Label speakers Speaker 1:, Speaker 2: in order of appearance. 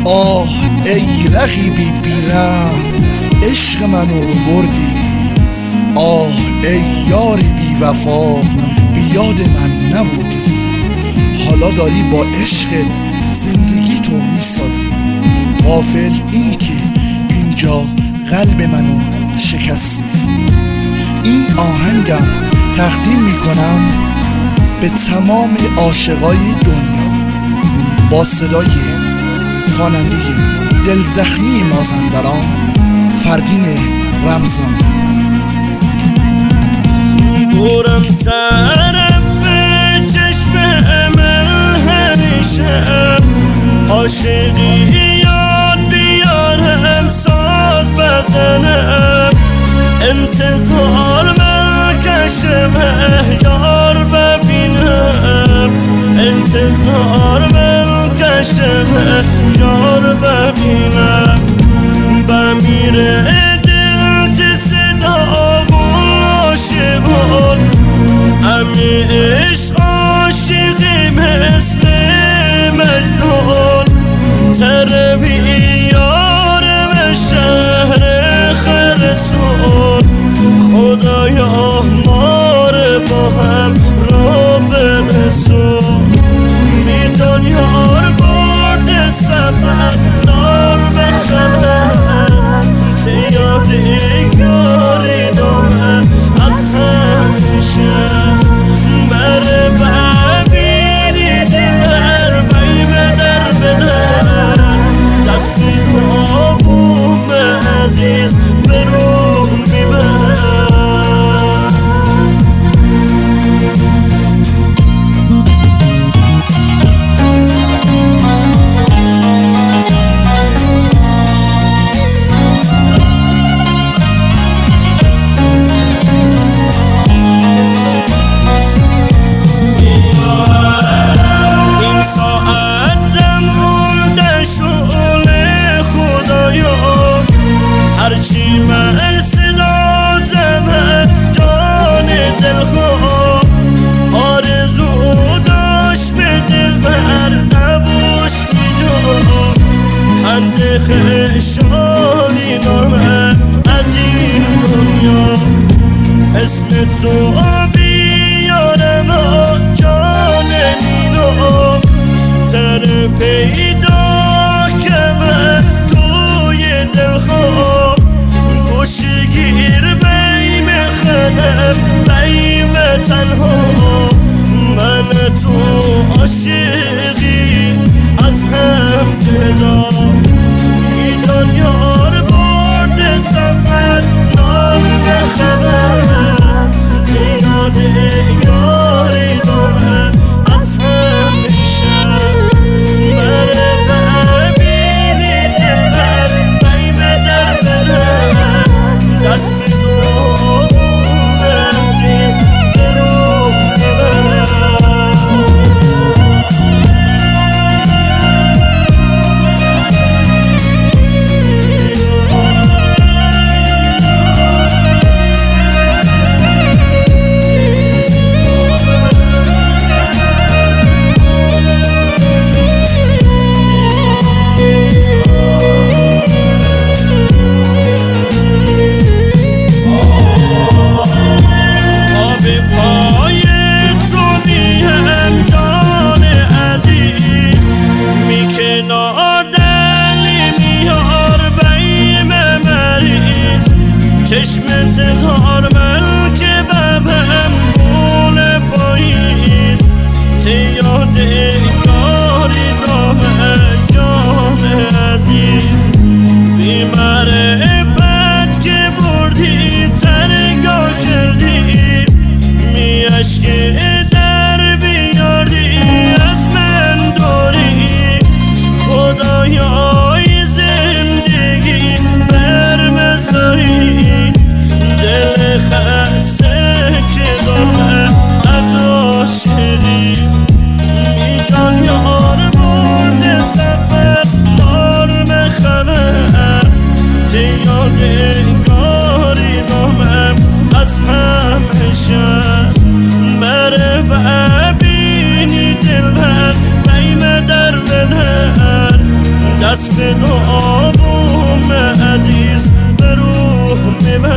Speaker 1: آه ای رقیبی بی‌رحم، عشق منو رو بردی. آه ای یاری بی وفا، بی یاد من نبودی. حالا داری با عشق زندگی تو میسازی. غافل این که اینجا قلب منو شکستی. این آهنگم تقدیم میکنم به تمام عاشقای دنیا با صدای خواننده دلزخمی مازندران فردین رمضان.
Speaker 2: برم طرف چشم من همیشه عاشقی یاد بیارم، ساز بزنم، انتظار مکشم یار ببینم، انتظار مکشم یار ببینم. بمیره دل که صدامون عاشقان، همه عشق عاشقی مثل مجنون. طرفی یارم شهر خرسون، خدایا ما رو با هم را برسون. میدان یار برد سفر نار بخمم، یاد یاری دامن از همیشه. بره ببینی دلبر بی به در بدر، دستی دعابون عزیز به روح میبر. هرچی من صدا زمه جان دل خواه، آرزو داشت به دل بر نبوش میجا. خنده خشانی نامه از این دنیا، اسم تو بیارم جان مینا. تر پیدا که من توی دل خواه، گوشگیر بیم خنم بیم تنها. من تو عاشقی از هم جدا، میدان یار برد سفر نار بخمم، یاد یاری دامن از همیشه. بره ببینی دلبر بیم در بدن، دستی دعابون عزیز به روح میبر. چشم انتظار من که ببم بول پاییز، یاد یاری دامه جان عزیز. بیماره بد که بردی ترگاه کردی، می عشق در بیاری از من داری. خدایای زندگی بر مزاری، دل خسته که دامه از عاشقی. میجان یار برد سفر نار مخمم، یاد یاری دامم از همیشه. بره ببینی دلبر بیم در بدر، دست به دعاوم عزیز به روح میبرم